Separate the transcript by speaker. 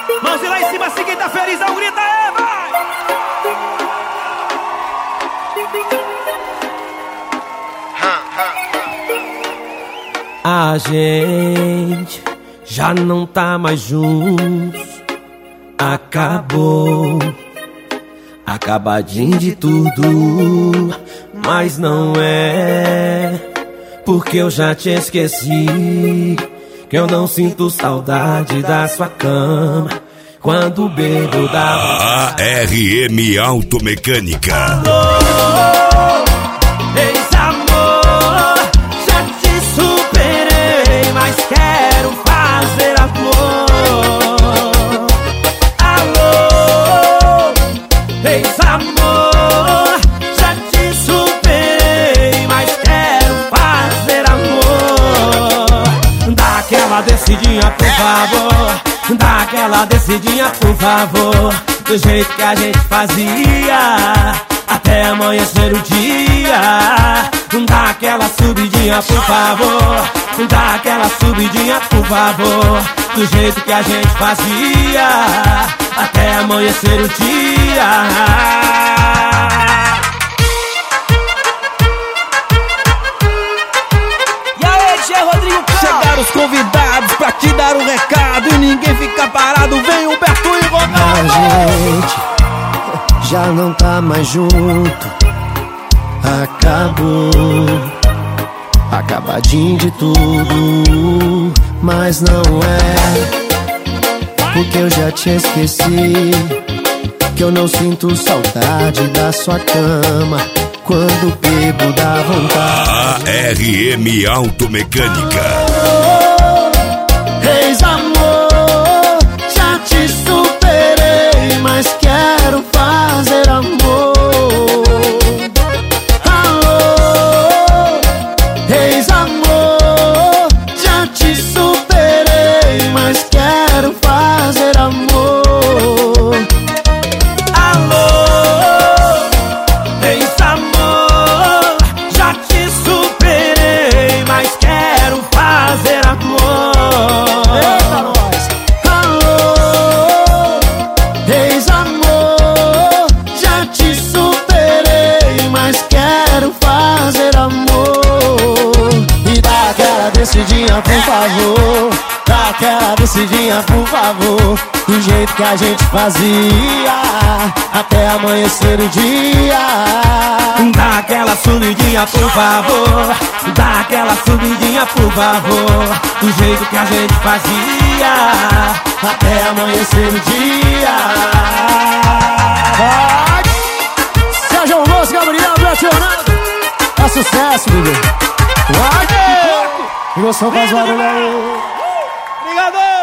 Speaker 1: Mãozinha lá em cima, assim quem tá felizão, grita aí, vai! A gente já não tá mais juntos. Acabou, acabadinho de tudo. Mas não é porque eu já te esqueci, que eu não sinto saudade da sua cama quando bebo da
Speaker 2: ARM Automecânica.
Speaker 1: Alô, ex-amor, já te superei, mas quero fazer amor. Alô, ex-amor, já te superei, mas quero fazer amor. Dá aquela descidinha, por favor. Dá aquela descidinha, por favor, do jeito que a gente fazia, até amanhecer o dia. Dá aquela subidinha, por favor. Dá aquela subidinha, por favor, do jeito que a gente fazia, até amanhecer o dia.
Speaker 3: Chegaram os convidados pra te dar um recado e ninguém fica parado, vem Humberto e Ronaldo.
Speaker 4: A gente já não tá mais junto. Acabou, acabadinho de tudo. Mas não é porque eu já te esqueci, que eu não sinto saudade da sua cama quando bebo dá vontade.
Speaker 2: ARM Automecânica.
Speaker 4: Ex-amor, já te superei, mas quero fazer amor. Alô, ex-amor, já te superei, mas quero fazer amor. Descidinha, por favor, dá aquela descidinha, por favor, do jeito que a gente fazia, até amanhecer o dia.
Speaker 1: Dá aquela subidinha, por favor. Dá aquela subidinha, por favor, do jeito que a gente fazia, até amanhecer o dia.
Speaker 4: Sérgio Moço, Gabriel, Betionado, é sucesso, bebê. Emoção faz barulho aí.
Speaker 1: Obrigado!